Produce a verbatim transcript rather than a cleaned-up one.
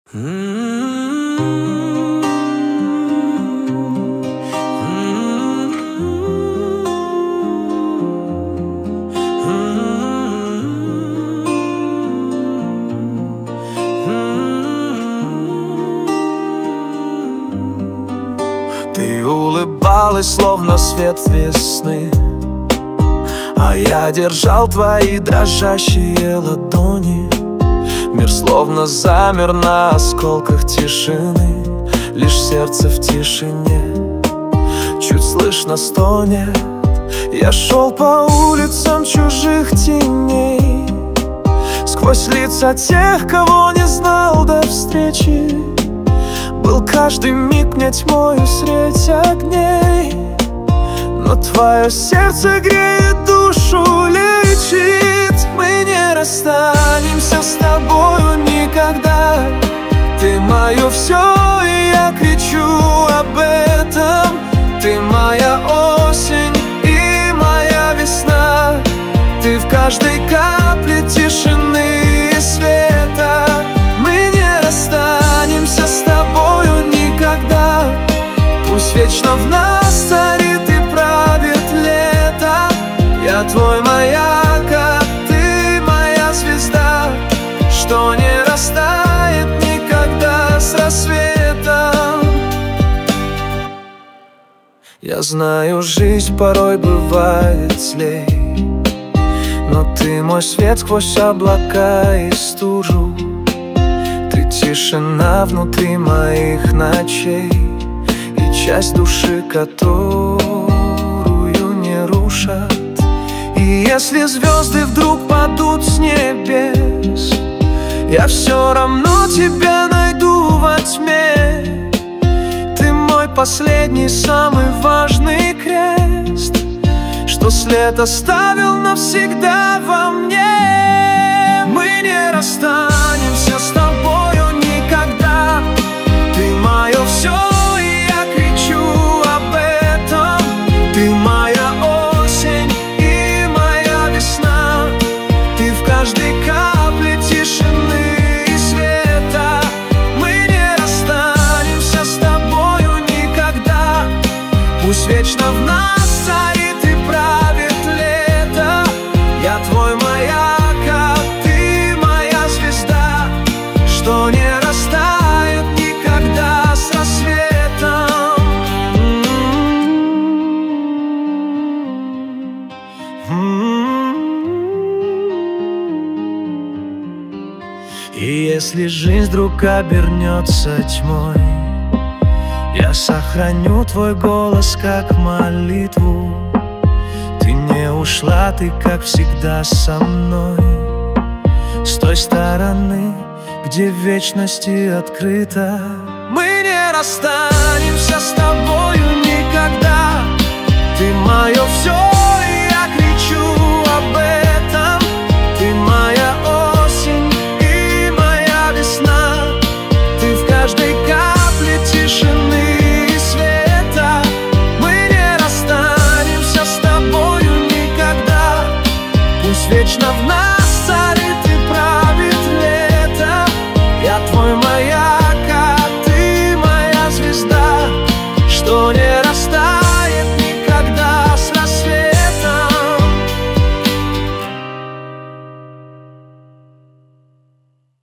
Ты улыбалась, словно свет весны, а я держал твои дрожащие ладони. Мир словно замер на осколках тишины, лишь сердце в тишине чуть слышно стонет. Я шел по улицам чужих теней, сквозь лица тех, кого не знал до встречи. Был каждый миг мне тьмою средь огней, но твое сердце греет душу, лечит. Мы не расстанемся с тобою никогда. Ты мое все, и я кричу об этом. Ты моя осень и моя весна. Ты в каждой капле тишины и света. Мы не расстанемся с тобою никогда. Пусть вечно в нас царит и правит лето. Я твой маяк, а ты моя звезда, что не растает никогда с рассветом. Я знаю, жизнь порой бывает злей, но ты мой свет сквозь облака и стужу. Ты тишина внутри моих ночей и часть души, которую не рушат. И если звезды вдруг падут с небес, я все равно тебя найду во тьме. Ты мой последний, самый важный крест, что след оставил навсегда во мне. Мы не расстанемся с тобою никогда. Ты мое все, и я кричу об этом. Ты моя осень и моя весна. Ты в каждой капле тишины и света. Мы не расстанемся с тобою никогда. Пусть вечно в нас царит и правит лето. Я твой маяк, а ты моя звезда, что не растает никогда с рассветом. И если жизнь вдруг обернется тьмой, я сохраню твой голос как молитву. Ты не ушла, ты как всегда со мной, с той стороны, где в вечности открыто. Мы не расстанемся с тобою никогда. Ты мое все.